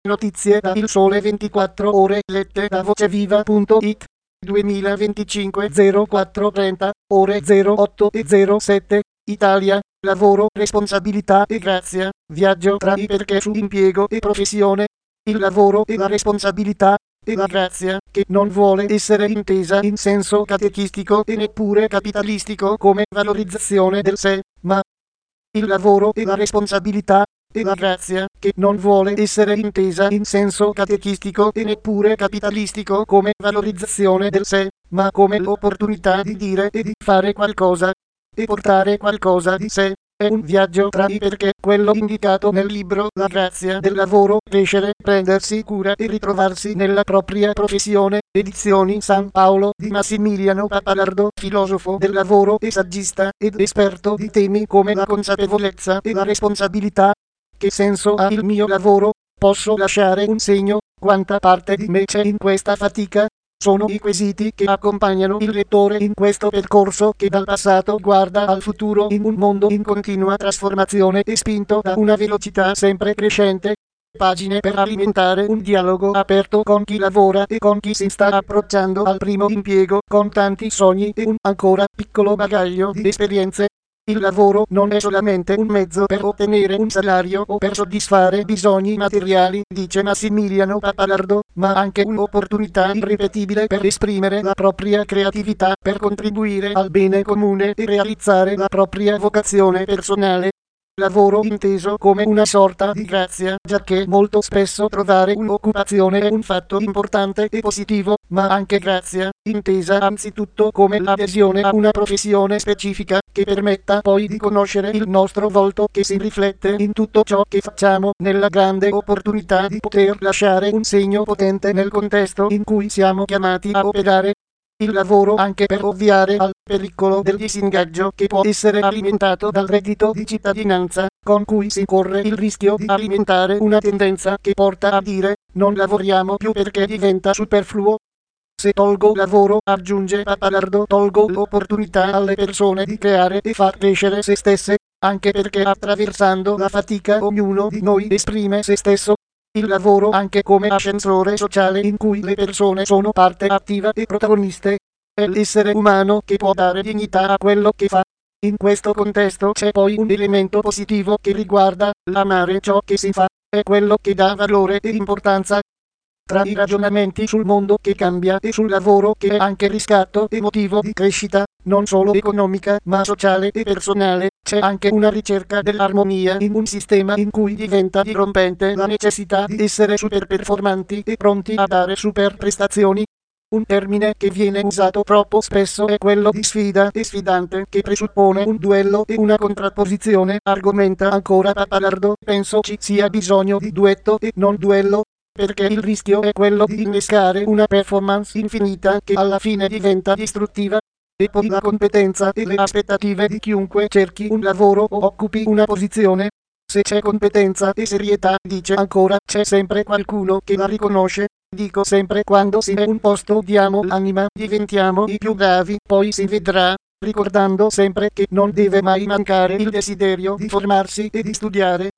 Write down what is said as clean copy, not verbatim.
Notizie da Il Sole 24 Ore lette da voceviva.it 2025 04:30 ore 08:07 Italia, lavoro, responsabilità e grazia, viaggio tra i perché su impiego e professione. Il lavoro e la responsabilità e la grazia, che non vuole essere intesa in senso catechistico e neppure capitalistico come valorizzazione del sé, ma il lavoro e la responsabilità e la grazia, che non vuole essere intesa in senso catechistico e neppure capitalistico come valorizzazione del sé, ma come l'opportunità di dire e di fare qualcosa e portare qualcosa di sé. È un viaggio tra i perché, quello indicato nel libro La grazia del lavoro, crescere, prendersi cura e ritrovarsi nella propria professione, edizioni San Paolo di Massimiliano Pappalardo, filosofo del lavoro e saggista, ed esperto di temi come la consapevolezza e la responsabilità. Che senso ha il mio lavoro? Posso lasciare un segno? Quanta parte di me c'è in questa fatica? Sono i quesiti che accompagnano il lettore in questo percorso che dal passato guarda al futuro in un mondo in continua trasformazione e spinto da una velocità sempre crescente. Pagine per alimentare un dialogo aperto con chi lavora e con chi si sta approcciando al primo impiego, con tanti sogni e un ancora piccolo bagaglio di esperienze. Il lavoro non è solamente un mezzo per ottenere un salario o per soddisfare bisogni materiali, dice Massimiliano Pappalardo, ma anche un'opportunità irripetibile per esprimere la propria creatività, per contribuire al bene comune e realizzare la propria vocazione personale. Lavoro inteso come una sorta di grazia, giacché molto spesso trovare un'occupazione è un fatto importante e positivo, ma anche grazia, intesa anzitutto come l'adesione a una professione specifica, che permetta poi di conoscere il nostro volto che si riflette in tutto ciò che facciamo, nella grande opportunità di poter lasciare un segno potente nel contesto in cui siamo chiamati a operare. Il lavoro anche per ovviare al pericolo del disingaggio che può essere alimentato dal reddito di cittadinanza, con cui si corre il rischio di alimentare una tendenza che porta a dire non lavoriamo più perché diventa superfluo. Se tolgo lavoro, aggiunge Pappalardo, tolgo l'opportunità alle persone di creare e far crescere se stesse, anche perché attraversando la fatica ognuno di noi esprime se stesso. Il lavoro anche come ascensore sociale in cui le persone sono parte attiva e protagoniste. È l'essere umano che può dare dignità a quello che fa. In questo contesto c'è poi un elemento positivo che riguarda l'amare ciò che si fa, è quello che dà valore e importanza. Tra i ragionamenti sul mondo che cambia e sul lavoro che è anche riscatto e motivo di crescita, non solo economica ma sociale e personale, c'è anche una ricerca dell'armonia in un sistema in cui diventa dirompente la necessità di essere super performanti e pronti a dare super prestazioni. Un termine che viene usato troppo spesso è quello di sfida e sfidante, che presuppone un duello e una contrapposizione, argomenta ancora Pappalardo. Penso ci sia bisogno di duetto e non duello, perché il rischio è quello di innescare una performance infinita che alla fine diventa distruttiva. E poi la competenza e le aspettative di chiunque cerchi un lavoro o occupi una posizione. Se c'è competenza e serietà, dice ancora, c'è sempre qualcuno che la riconosce. Dico sempre, quando si è un posto diamo l'anima, diventiamo i più bravi, poi si vedrà, ricordando sempre che non deve mai mancare il desiderio di formarsi e di studiare.